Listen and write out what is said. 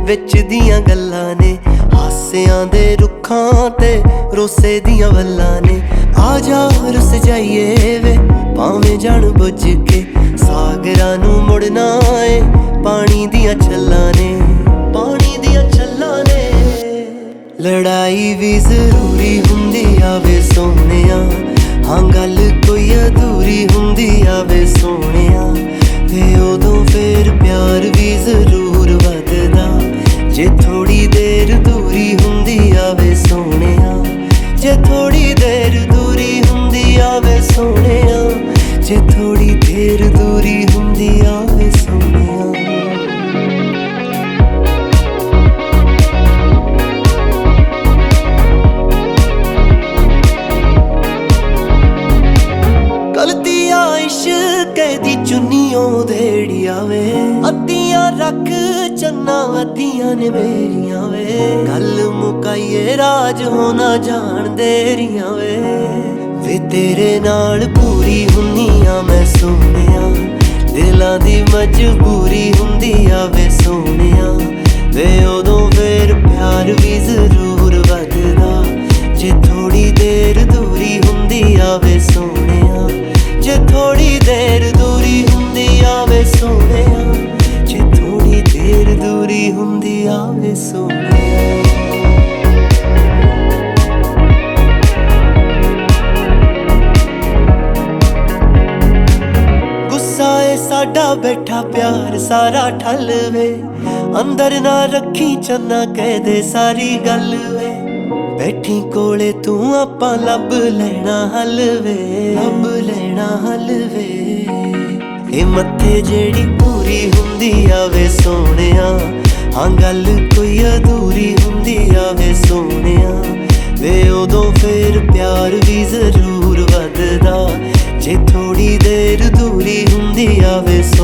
विच दियां गल्लां ने, हासियां दे रुखां ते रोसे दियां वल्लां ने। आ जा रुस जाइए वे भावें जान बुझ के, सागरां नूं मुड़ना ए पानी दियां छल्लां ने, पानी दियां छल्लां ने। लड़ाई भी जरूरी हुंदी आवे सोहणिया, हाँ गल कोई अधूरी हुंदी आवे सोहणिया। ते उदों फिर प्यार भी जरूर वधदा, जे थोड़ी देर दूरी हुंदी आवे सोहणिया, जे थोड़ी देर दूरी हुंदी आवे सोहणिया, जे थोड़ी देर दूरी हुंदी आवे सोहणिया। चुन्नियों देड़िया वे अद्धियां रख चन्ना अद्धियां ने मेरिया वे, गल मुकाइए राज होना जान देरिया वे तेरे नाल पूरी हुन्नियां मैं सोहणिया, दिलां दी मजबूरी हुंदी आवे सोहणिया। वे उदों फिर प्यार भी जरूर वधदा, जे थोड़ी देर दूरी हुंदी आवे सोहणिया, जे थोड़ी देर दूरी हुंदी आवे सोहणिया, जे थोड़ी देर दूरी हुंदी आवे सोहणिया। गुस्सा ए साडा बैठा प्यार सारा ठल वे, अंदर ना रखी चन्ना कह दे सारी गल वे। बैठी कोले तू आपां लब लेना हल वे, लब लेना हल वे। ए मत्थे जेड़ी पूरी हुंदी आवे सोहणिया, हाँ गल कोई अधूरी हुंदी आवे सोहणिया। वे उदों फिर प्यार भी जरूर वधदा, जे थोड़ी देर दूरी हुंदी आवे